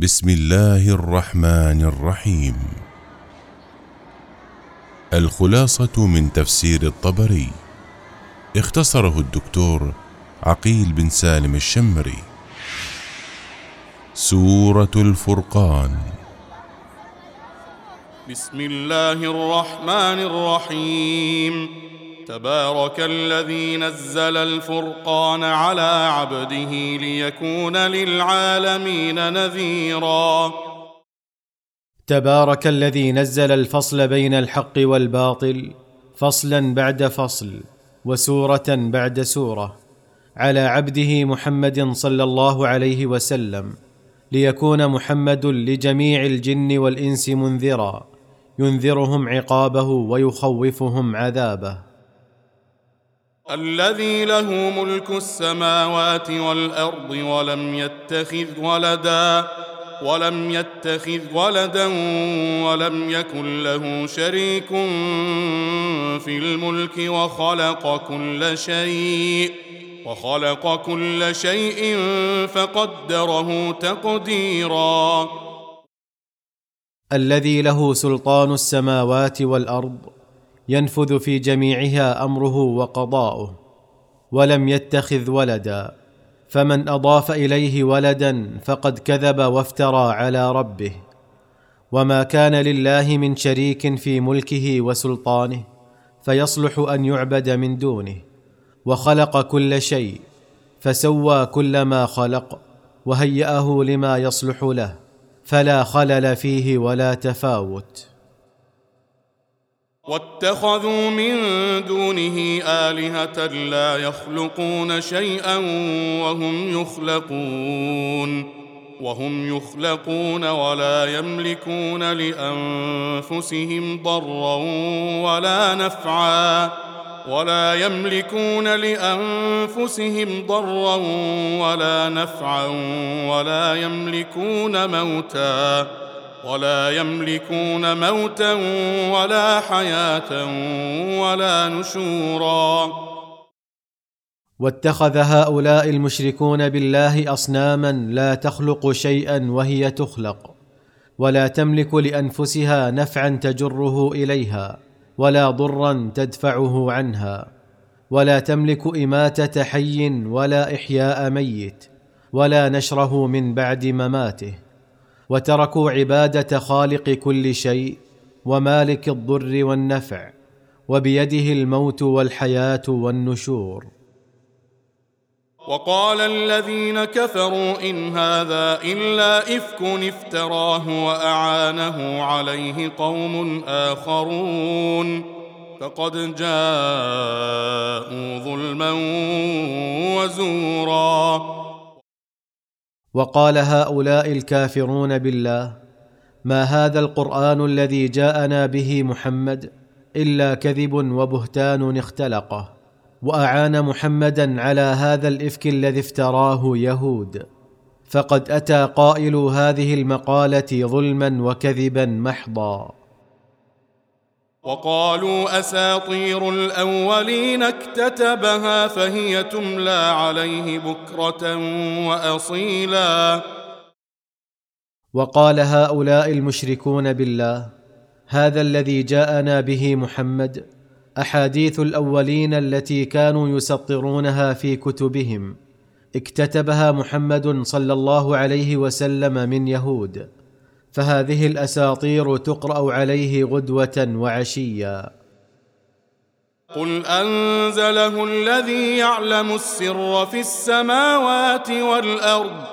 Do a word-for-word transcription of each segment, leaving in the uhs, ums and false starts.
بسم الله الرحمن الرحيم. الخلاصة من تفسير الطبري، اختصره الدكتور عقيل بن سالم الشمري. سورة الفرقان. بسم الله الرحمن الرحيم. تبارك الذي نزل الفرقان على عبده ليكون للعالمين نذيرا. تبارك الذي نزل الفصل بين الحق والباطل فصلا بعد فصل وسورة بعد سورة على عبده محمد صلى الله عليه وسلم، ليكون محمد لجميع الجن والإنس منذرا، ينذرهم عقابه ويخوفهم عذابه. الذي له ملك السماوات والأرض ولم يتخذ ولدا ولم يتخذ ولدا ولم يكن له شريك في الملك وخلق كل شيء وخلق كل شيء فقدره تقديرا. الذي له سلطان السماوات والأرض ينفذ في جميعها أمره وقضاؤه، ولم يتخذ ولدا، فمن أضاف إليه ولدا فقد كذب وافترى على ربه. وما كان لله من شريك في ملكه وسلطانه فيصلح أن يعبد من دونه. وخلق كل شيء فسوى كل ما خلق وهيأه لما يصلح له، فلا خلل فيه ولا تفاوت. واتخذوا من دونه آلهة لا يخلقون شيئا وهم يخلقون وهم يخلقون ولا يملكون لأنفسهم ضرا ولا نفعا ولا يملكون لأنفسهم ضرا ولا نفعا ولا يملكون موتا ولا يملكون موتا ولا حياة ولا نشورا. واتخذ هؤلاء المشركون بالله أصناما لا تخلق شيئا وهي تخلق، ولا تملك لأنفسها نفعا تجره إليها ولا ضرا تدفعه عنها، ولا تملك إماتة حي ولا إحياء ميت ولا نشره من بعد مماته. وتركوا عبادة خالق كل شيء ومالك الضر والنفع، وبيده الموت والحياة والنشور. وقال الذين كفروا إن هذا إلا إفك افتراه وأعانه عليه قوم آخرون فقد جاءوا ظلما وزورا. وقال هؤلاء الكافرون بالله: ما هذا القرآن الذي جاءنا به محمد إلا كذب وبهتان اختلقه، وأعان محمدا على هذا الإفك الذي افتراه يهود. فقد أتى قائل هذه المقالة ظلما وكذبا محضا. وقالوا أساطير الأولين اكتتبها فهي تملى عليه بكرة وأصيلا. وقال هؤلاء المشركون بالله: هذا الذي جاءنا به محمد أحاديث الأولين التي كانوا يسطرونها في كتبهم اكتتبها محمد صلى الله عليه وسلم من يهود، فهذه الأساطير تقرأ عليه غدوة وعشيا. قل أنزله الذي يعلم السر في السماوات والأرض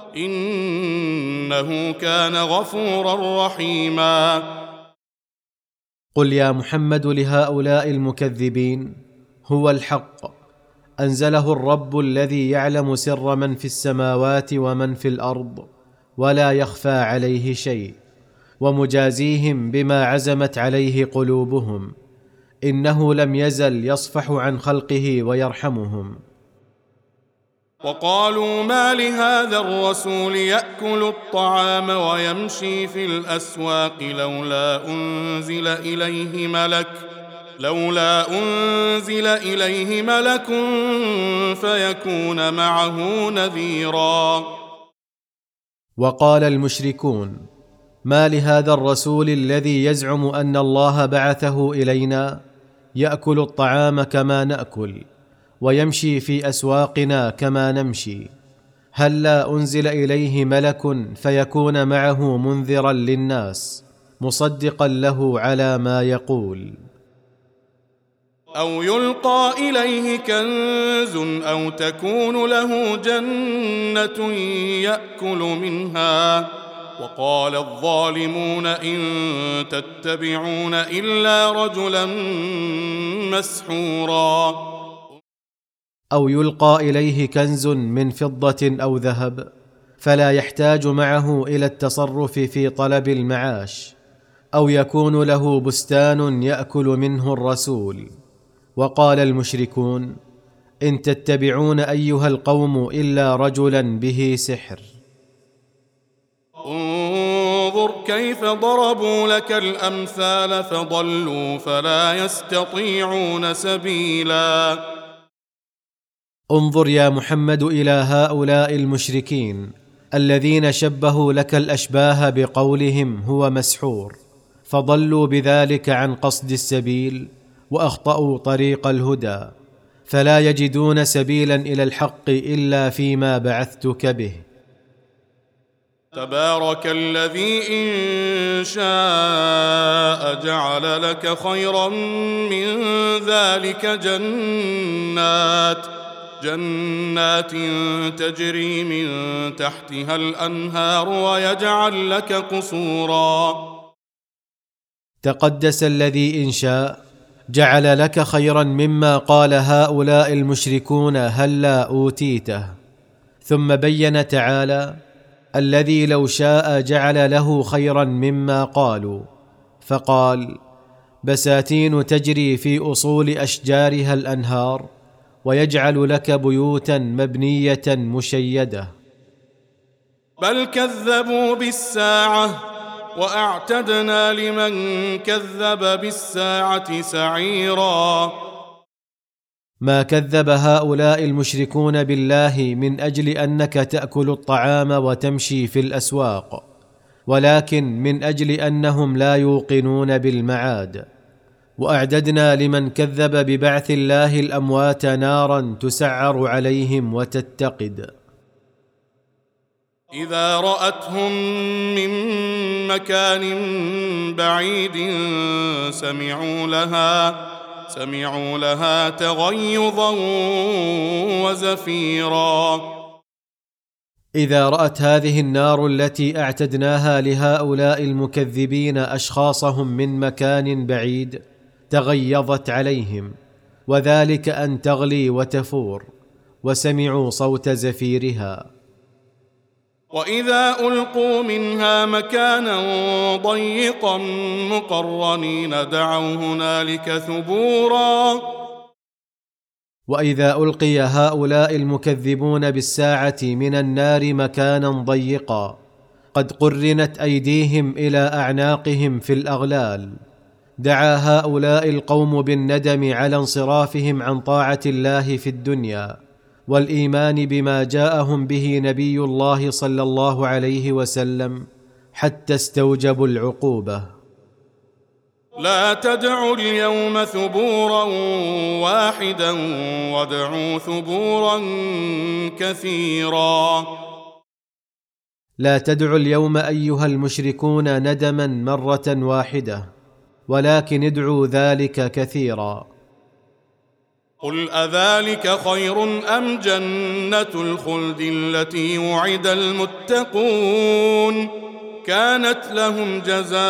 إنه كان غفورا رحيما. قل يا محمد لهؤلاء المكذبين: هو الحق، أنزله الرب الذي يعلم سر من في السماوات ومن في الأرض ولا يخفى عليه شيء، ومجازيهم بما عزمت عليه قلوبهم، إنه لم يزل يصفح عن خلقه ويرحمهم. وقالوا ما لهذا الرسول يأكل الطعام ويمشي في الأسواق لولا أنزل إليه ملك لولا أنزل إليه ملك فيكون معه نذيرا. وقال المشركون: ما لهذا الرسول الذي يزعم أن الله بعثه إلينا يأكل الطعام كما نأكل ويمشي في أسواقنا كما نمشي؟ هلا أنزل إليه ملك فيكون معه منذرا للناس مصدقا له على ما يقول. أو يلقى إليه كنز أو تكون له جنة يأكل منها. وقال الظالمون إن تتبعون إلا رجلا مسحورا. أو يلقى إليه كنز من فضة أو ذهب فلا يحتاج معه إلى التصرف في طلب المعاش، أو يكون له بستان يأكل منه الرسول. وقال المشركون: إن تتبعون أيها القوم إلا رجلا به سحر. انظر كيف ضربوا لك الأمثال فضلوا فلا يستطيعون سبيلا. انظر يا محمد إلى هؤلاء المشركين الذين شبهوا لك الأشباه بقولهم هو مسحور، فضلوا بذلك عن قصد السبيل وأخطأوا طريق الهدى، فلا يجدون سبيلا إلى الحق إلا فيما بعثتك به. تبارك الذي إن شاء جعل لك خيرا من ذلك جنات جنات تجري من تحتها الأنهار ويجعل لك قصورا. تقدس الذي إن شاء جعل لك خيرا مما قال هؤلاء المشركون هلا أوتيته. ثم بين تعالى الذي لو شاء جعل له خيرا مما قالوا، فقال: بساتين تجري في أصول أشجارها الأنهار، ويجعل لك بيوتا مبنية مشيدة. بل كذبوا بالساعة وأعتدنا لمن كذب بالساعة سعيرا. ما كذب هؤلاء المشركون بالله من أجل أنك تأكل الطعام وتمشي في الأسواق، ولكن من أجل أنهم لا يوقنون بالمعاد. وأعددنا لمن كذب ببعث الله الأموات نارا تسعر عليهم وتتقد. إذا رأتهم من مكان بعيد سمعوا لها سمعوا لها تغيظا وزفيرا. إذا رأت هذه النار التي أعتدناها لهؤلاء المكذبين أشخاصهم من مكان بعيد تغيظت عليهم، وذلك أن تغلي وتفور، وسمعوا صوت زفيرها. وإذا ألقوا منها مكانا ضيقا مقرنين دعوا هنالك ثبورا. وإذا ألقي هؤلاء المكذبون بالساعة من النار مكانا ضيقا قد قرنت أيديهم إلى أعناقهم في الأغلال، دعا هؤلاء القوم بالندم على انصرافهم عن طاعة الله في الدنيا والإيمان بما جاءهم به نبي الله صلى الله عليه وسلم، حتى استوجبوا العقوبة. لا تدعوا اليوم ثبورا واحدا وادعوا ثبورا كثيرا. لا تدعوا اليوم أيها المشركون ندما مرة واحدة، ولكن ادعوا ذلك كثيرا. قل أذلك خير أم جنة الخلد التي وعد المتقون كانت لهم جزاء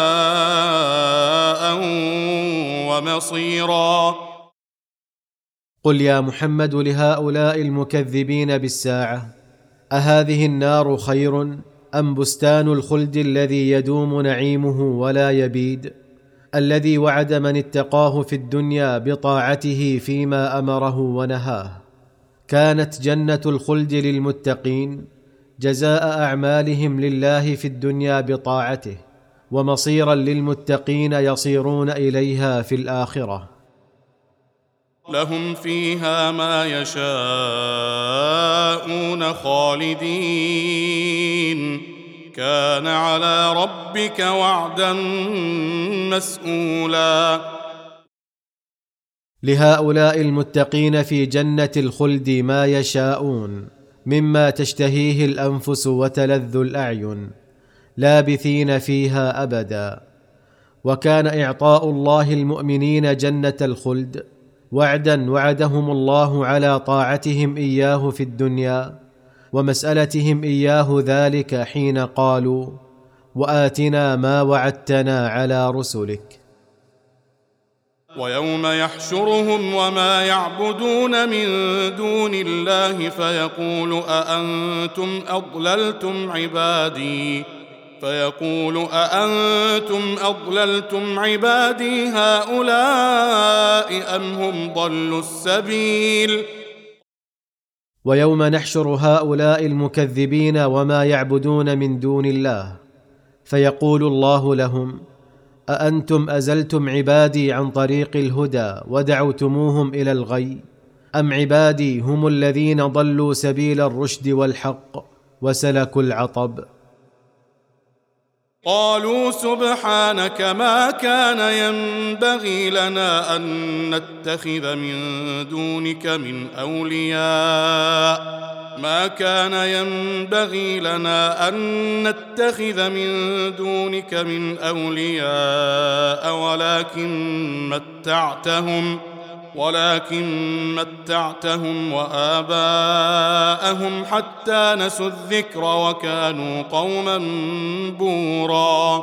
ومصيرا. قل يا محمد لهؤلاء المكذبين بالساعة: أهذه النار خير أم بستان الخلد الذي يدوم نعيمه ولا يبيد، الذي وعد من اتقاه في الدنيا بطاعته فيما أمره ونهاه؟ كانت جنة الخلد للمتقين جزاء أعمالهم لله في الدنيا بطاعته، ومصيرا للمتقين يصيرون إليها في الآخرة. لهم فيها ما يشاءون خالدين كان على ربك وعدا مسئولا. لهؤلاء المتقين في جنة الخلد ما يشاءون مما تشتهيه الأنفس وتلذ الأعين لابثين فيها أبدا. وكان إعطاء الله المؤمنين جنة الخلد وعدا وعدهم الله على طاعتهم إياه في الدنيا ومسألتهم إياه ذلك حين قالوا وآتنا ما وعدتنا على رسلك. ويوم يحشرهم وما يعبدون من دون الله فيقول أأنتم أضللتم عبادي فيقول أأنتم أضللتم عبادي هؤلاء أم هم ضلوا السبيل. ويوم نحشر هؤلاء المكذبين وما يعبدون من دون الله فيقول الله لهم أأنتم أزلتم عبادي عن طريق الهدى ودعوتموهم إلى الغي أم عبادي هم الذين ضلوا سبيل الرشد والحق وسلكوا العطب. قالوا سبحانك ما كان ينبغي لنا أن نتخذ من دونك من أولياء ما كان ينبغي لنا أن نتخذ من دونك من أولياء ولكن متعتهم ولكن متعتهم وآباءهم حتى نسوا الذكر وكانوا قوما بورا.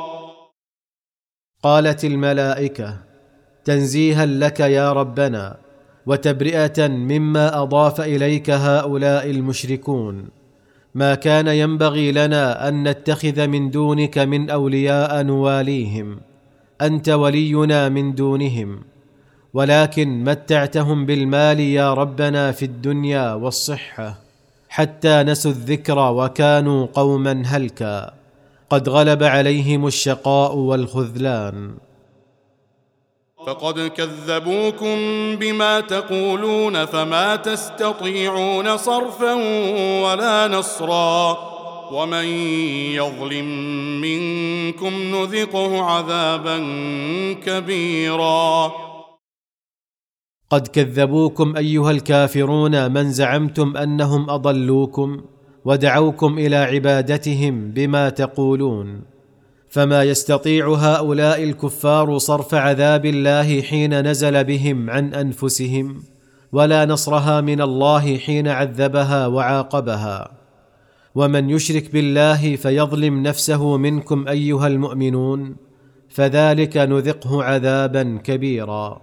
قالت الملائكة تنزيها لك يا ربنا وتبرئة مما أضاف إليك هؤلاء المشركون، ما كان ينبغي لنا أن نتخذ من دونك من أولياء نواليهم، أنت ولينا من دونهم، ولكن متعتهم بالمال يا ربنا في الدنيا والصحة حتى نسوا الذكر وكانوا قوما هلكا، قد غلب عليهم الشقاء والخذلان. فقد كذبوكم بما تقولون فما تستطيعون صرفا ولا نصرا، ومن يظلم منكم نذقه عذابا كبيرا. قد كذبوكم أيها الكافرون من زعمتم أنهم أضلوكم ودعوكم إلى عبادتهم بما تقولون، فما يستطيع هؤلاء الكفار صرف عذاب الله حين نزل بهم عن أنفسهم، ولا نصرها من الله حين عذبها وعاقبها. ومن يشرك بالله فيظلم نفسه منكم أيها المؤمنون فذلك نذقه عذابا كبيرا.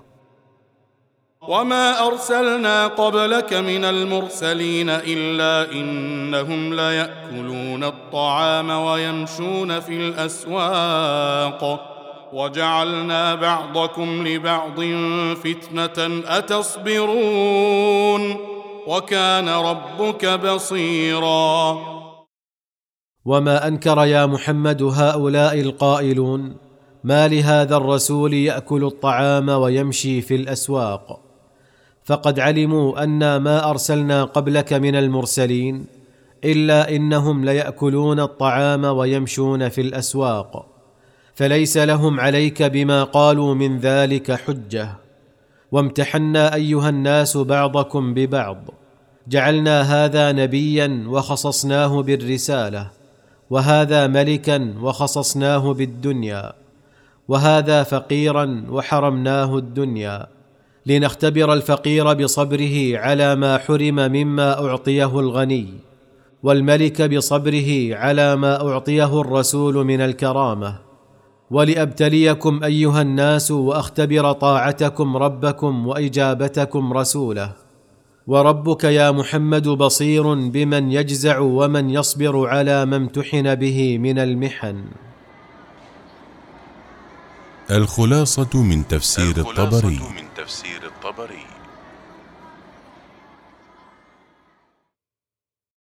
وما أرسلنا قبلك من المرسلين إلا إنهم ليأكلون الطعام ويمشون في الأسواق، وجعلنا بعضكم لبعض فتنة أتصبرون وكان ربك بصيرا. وما أنكر يا محمد هؤلاء القائلون ما لهذا الرسول يأكل الطعام ويمشي في الأسواق، فقد علموا أن ما أرسلنا قبلك من المرسلين إلا إنهم ليأكلون الطعام ويمشون في الأسواق، فليس لهم عليك بما قالوا من ذلك حجة. وامتحنا أيها الناس بعضكم ببعض، جعلنا هذا نبيا وخصصناه بالرسالة، وهذا ملكا وخصصناه بالدنيا، وهذا فقيرا وحرمناه الدنيا، لنختبر الفقير بصبره على ما حرم مما أعطيه الغني، والملك بصبره على ما أعطيه الرسول من الكرامة، ولأبتليكم أيها الناس وأختبر طاعتكم ربكم وإجابتكم رسوله. وربك يا محمد بصير بمن يجزع ومن يصبر على ما امتحن به من المحن. الخلاصة من تفسير الخلاصة الطبري. من تفسير الطبري